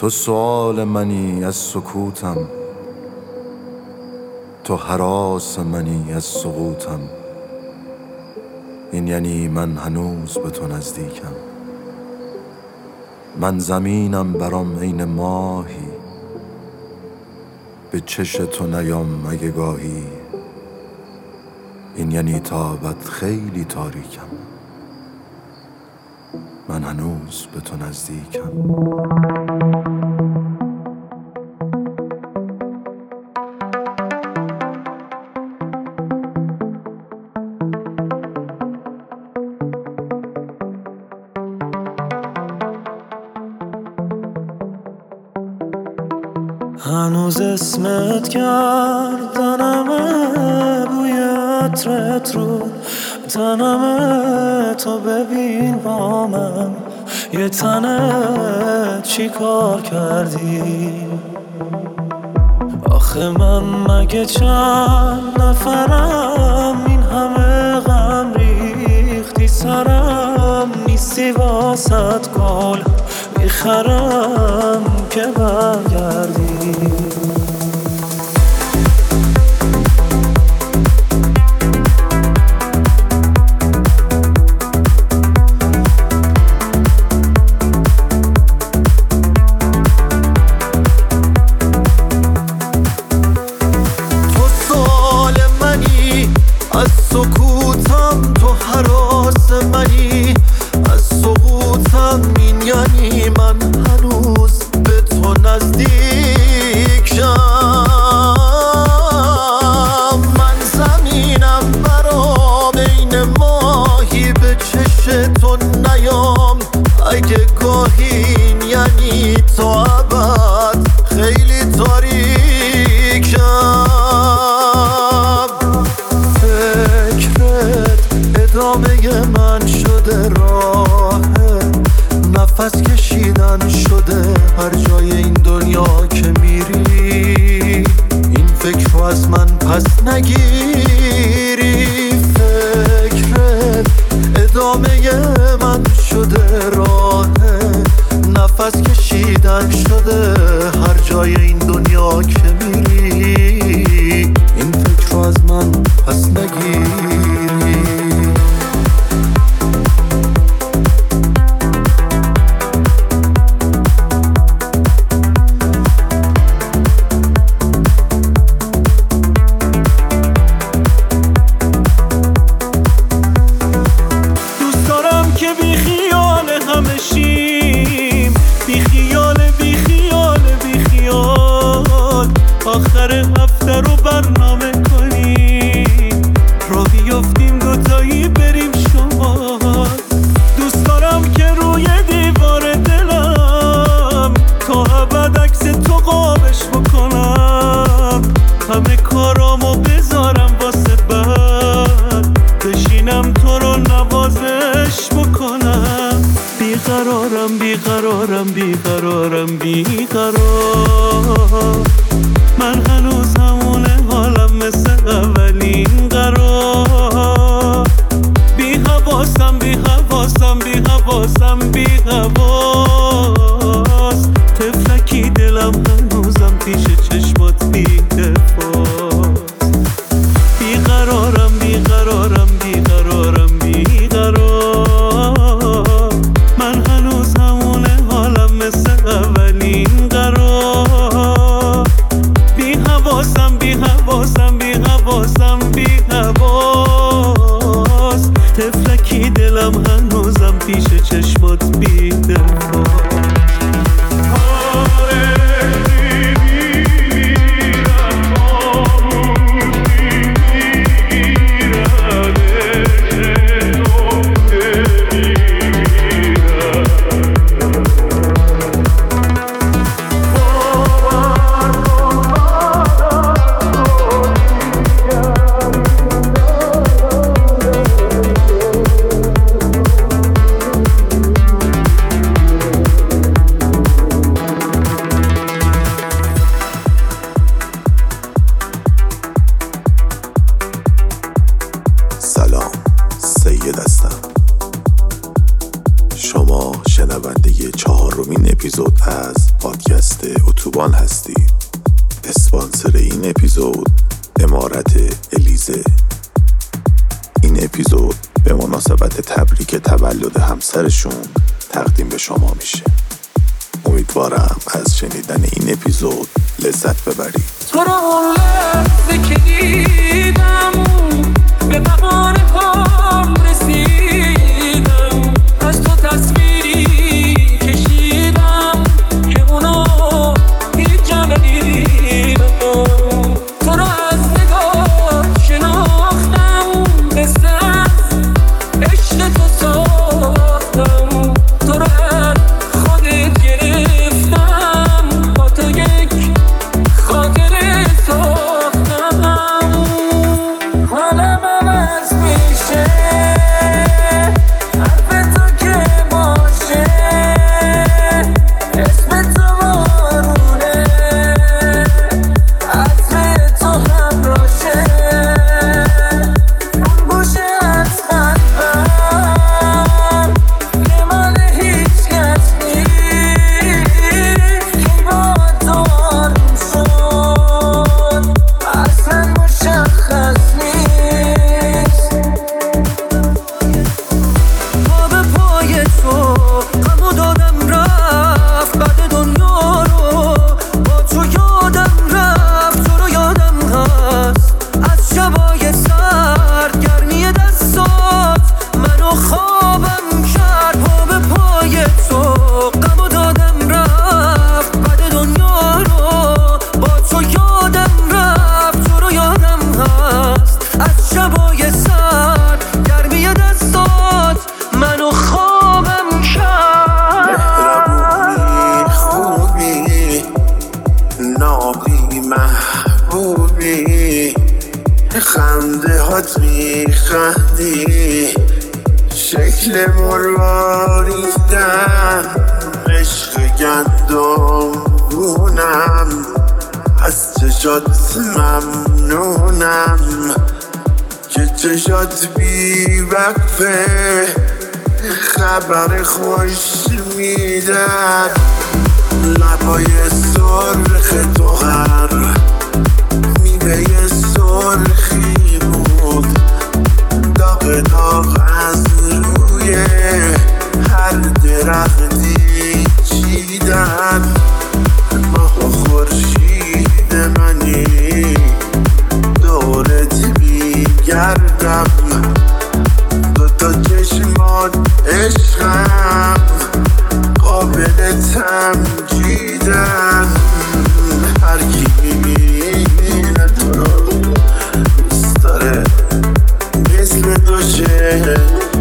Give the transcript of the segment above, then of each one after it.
تو سؤال منی از سکوتم، تو هراس منی از سقوطم. این یعنی من هنوز به تو نزدیکم. من زمینم برام عین ماهی، به چش تو نیام اگه گاهی. این یعنی تابت خیلی تاریکم، من هنوز به تو نزدیکم. هنوز اسمت گردنمه، بوی عطرت رو تنمه. تو ببین با من یه تنه چی کار کردی؟ آخه من مگه چند نفرم، این همه غم ریختی سرم. نیستی واسط گل میخرم که برگردی. سکوتم تو هراس منی از سقوطم. این یعنی من هنوز به تو نزدیکم. من زمینم برا بین ماهی، به چش تو نیام اگه گاهی. این یعنی تا ابد خیلی تاریکم. ادامه من شده راه نفس کشیدن شده هر جای این دنیا که میری. این فکر رو از من پس نگیری. فکرت ادامه من شده راه نفس کشیدن شده هر جای این دنیا که میری. این فکر رو از من پس نگیری. آخر هفته رو برنامه کنیم، را بیافتیم دوتایی بریم شمال. دوست دارم که روی دیوار دلم تا ابد عکس تو قابش بکنم. همه کارامو بذارم واسه بعد، بشینم تو رو نوازش بکنم. بیقرارم بیقرارم بیقرارم بیقرار. من هنوز همونه حالم مثل اولین قرار. بی حواسم بی حواسم بی حواسم بی حواس. طفلکی دلم هنوزم پیش چشمات بی دفاست. بیقرارم بیقرارم بیقرارم بیقرار. من هنوز همونه حالم مثل اولین قرار. بی حواسم بی حواسم بی حواسم بی حواس. طفلکی دلم هنوزم پیش چشمات بی دفاع. سلام، سید هستم. شما شنونده 4مین اپیزود از پادکست اتوبان هستید. اسپانسر این اپیزود امارت الیزه. این اپیزود به مناسبت تبریک تولد همسرشون تقدیم به شما میشه. امیدوارم از شنیدن این اپیزود لذت ببرید. تو رو لحظه که دیدم به بهار پام رسیدم، از تو تصویری کشیدم که اونو هیچ جا ندیدم. تو رو از نگاه شناختم، قصه از عشق تو ساختم. تو رو از خودت گرفتم، با تو یک خاطره ساختم. حالم عوض میشه، حرف تو که باشه، اسم تو بارونه، عطر تو همراشه. اون گوشه از قلبم که مال هیچ کس نیست، که با تو آروم شد اصلا مشخص نیست. پا به پای تو غمو دادم رفت، بعد دنیا رو با تو یادم رفت. تو رو یادم هست از شبای سرد، گرمی دستات منو خوابم کرد. پا به پای تو غمو دادم رفت، بعد دنیا رو با تو یادم رفت. تو رو یادم هست از شبای سرد، گرمی دستات منو خوابم کرد. خوبی نابی محبوبی، خنده هات میخندی، شکل مرواریدن، عشق گندم بونم، از چشات ممنونم که چشات بی وقفه خبر خوش میدن. لبای سرخ تو هر میوه سرخی بود، داغ داغ از روی هر درختی چیدن. ماه و خورشید منی دورت میگردم، دوتا چشمات عشقم قابل تمجیدن. هر کی میبینه تو رو دوست داره مثل تو شه،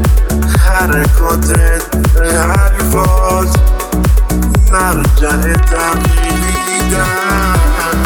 حرکاتت حرفات مرجع تقلیدن.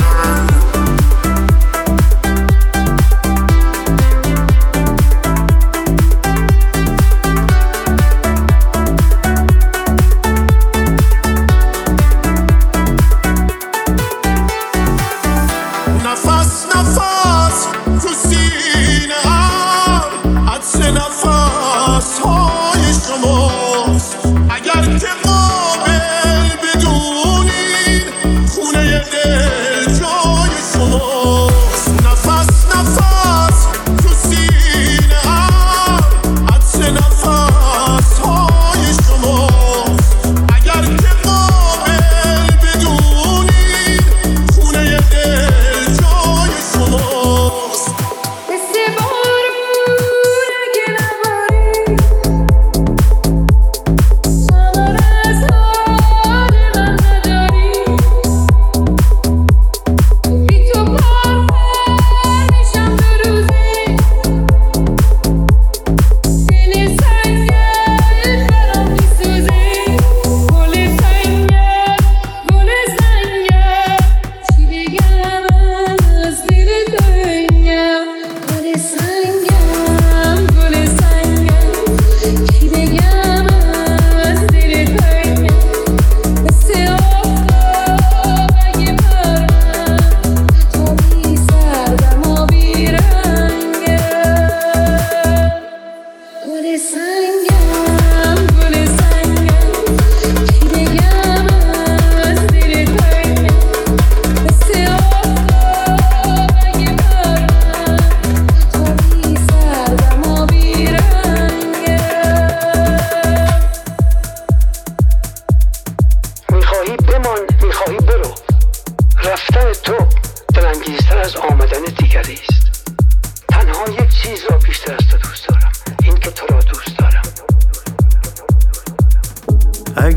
نفس نفس تو سینه هم حدس نفس های شماست. اگر که قابل بدونین خونه دل جای شماست. نفس نفس تو سینه هم حدس نفس های شماست. اگر که قابل بدونین خونه دل جای شماست. مثل بارون اگه نباری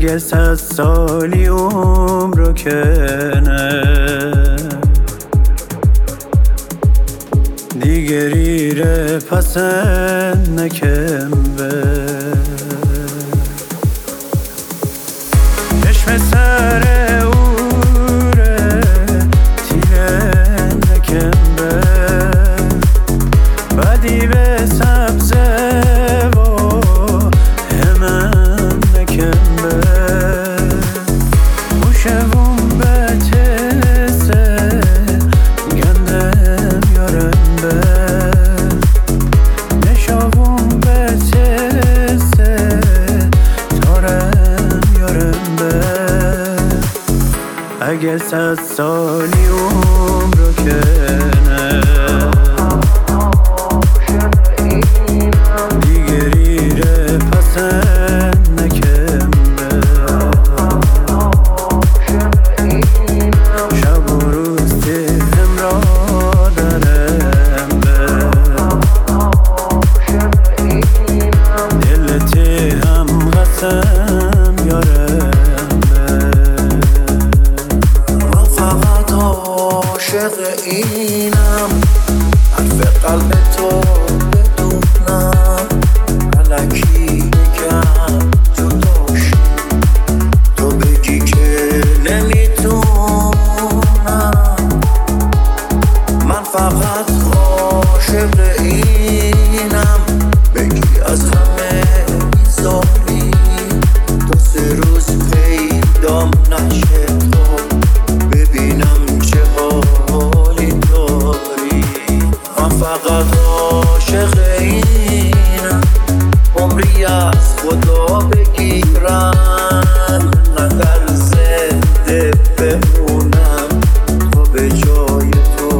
اگه 100 سالی عمرو کنه دیگه ریره پسند نکم به چشم سر اوره تیره نکم به بدی به سبزه و همن نکم به خوشم به تسه گندم یارم به نشاوم به تسه تارم یارم به اگه 100 سالی عمرو کنه دیگه ریره پسند نکم به شب و روز تهم را دارم به دل تهم قسم یارم به من فقط عاشق اینم حرف قلب تو بدونم الکی بگم جداشی تو بگی که نمیتونم من فقط عاشق اینم بگی از همه بیزاری 2-3 روز پیدام نشه تو ببینم چه حالی داری من فقط عاشق اینم عمری از خدا بگیرم نه در زنده بمونم تا به جای تو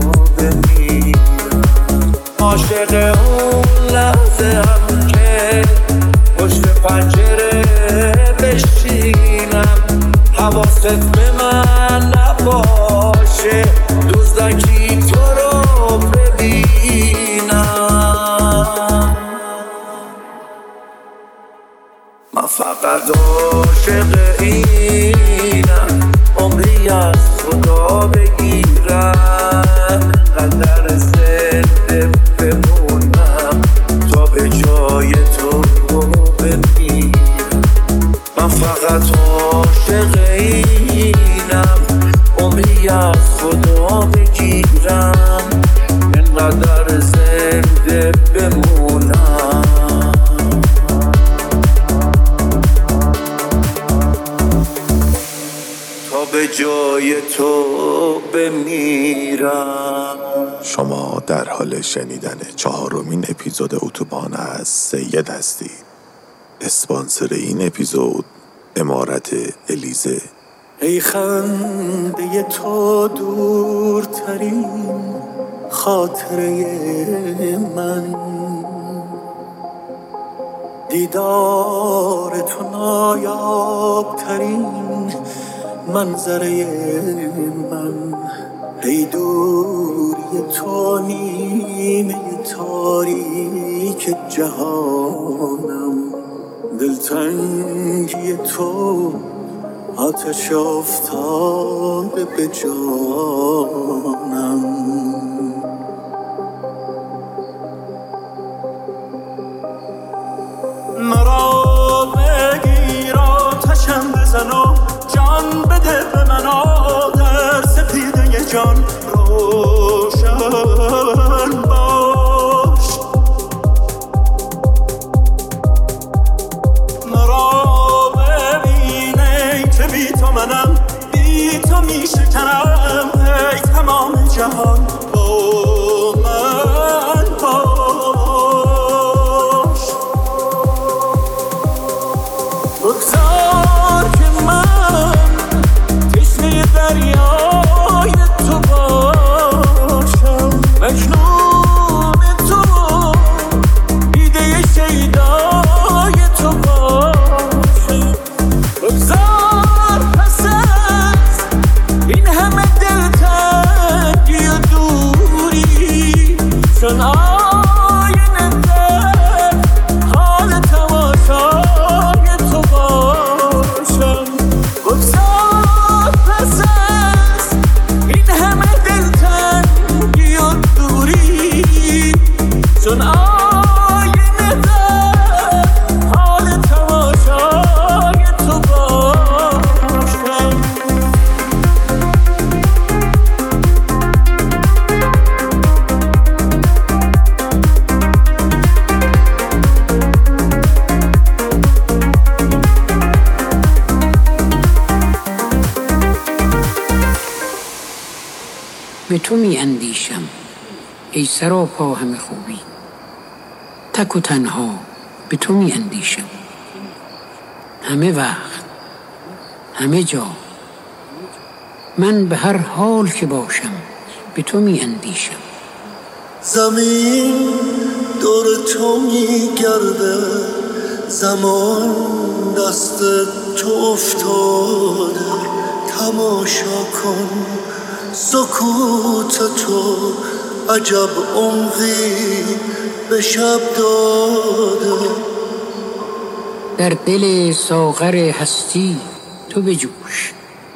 بمیرم عاشق اون لحظه هم که پشت پنجره بشینم حواست به من نباشه دزدکی تو رو ببینم من فقط عاشق اینم عمری از خدا بگیرم قدر زنده بمونم تا به جای تو بمیرم من فقط عاشق اینم عمری از خدا بگیرم اینقدر زنده بمونم تا به جای تو بمیرم. شما در حال شنیدن 4مین اپیزود اتوبان از سید هستید. اسپانسر این اپیزود عمارت الیزه. ای خنده تو دورترین خاطره من دیدار تو نایابترین منظره من ای دوری تو نیمه تاریک جهانم دلتنگی تو آتش افتاده به جانم مرا بگیر آتشم بزن و جان بده به من در سپیده جان روشن باش مرا ببینه که بی تو منم بی تو می شکنم ای تمام جهان با من باش بگذار که من تشنه دریای تو باشم مجنون تو دیده شیدای تو باشم بگذار پس از این همه دلتنگی و دوری چون آینه حال تماشای تو باشم چون آینه در حال تماشای تو باشم. به تو می اندیشم ای سراپا همه خوبی، تک و تنها به تو می اندیشم. همه وقت همه جا من به هر حال که باشم به تو می اندیشم. زمین دور تو میگرده، زمان دست تو افتاده، تماشا کن سکوت تو، عجب عمقی به شب داده. در دل ساغر هستی تو بجوش،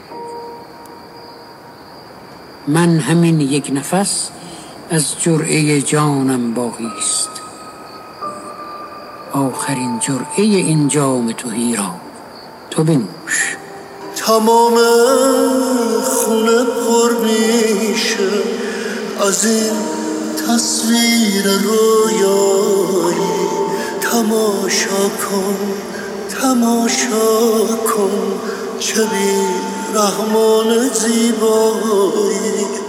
من همین یک نفس از جرعه جانم باقیست. آخرین جرعه این جام تهی را تو بنوش. تمام خونه پر میشه از این تصویر رویایی، تماشا کن تماشا کن چه بی رحمان زیبایی.